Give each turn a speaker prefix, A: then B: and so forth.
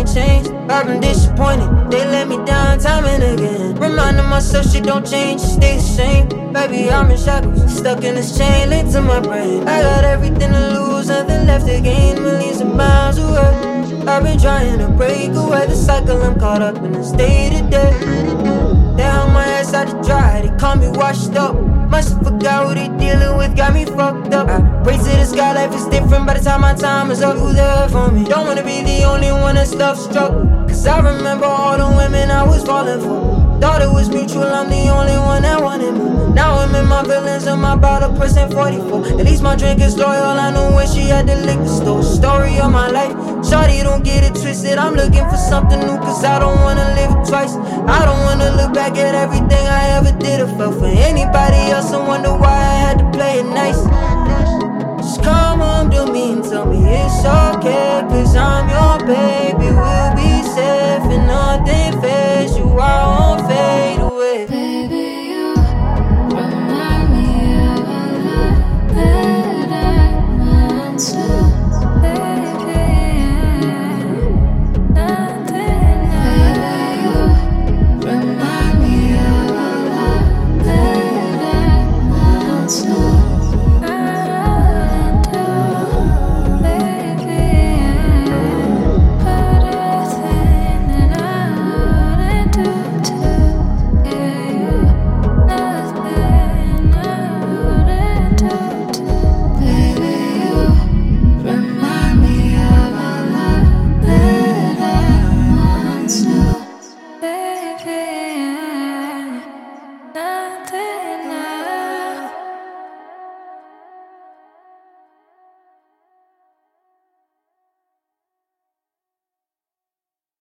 A: changed. I've been disappointed, they let me down time and again. Reminding myself shit don't change, stay the same. Baby, I'm in shackles, stuck in this chain linked to my brain. I got everything to lose, nothing left to gain. Millions of miles away, I've been trying to break away the cycle. I'm caught up in this day to day. They hung my ass out to dry, they call me washed up. Must've forgot who they dealing with, got me fucked up. I pray to the sky, life is different by the time my time is up. Who there for me? Don't wanna be the only one that's love struck. Cause I remember all the women I was falling for. Thought it was mutual, I'm the only one that wanted more. Now I'm in my feelings, I'm about a percent 44. At least my drink is loyal, I know when she at the liquor store. Story of my life, shawty don't get it twisted. I'm looking for something new cause I don't wanna live it twice. I don't wanna look back at everything I ever did or felt for anybody else and wonder why I had to play it nice. Just come home to me and tell me it's okay, cause I'm your baby.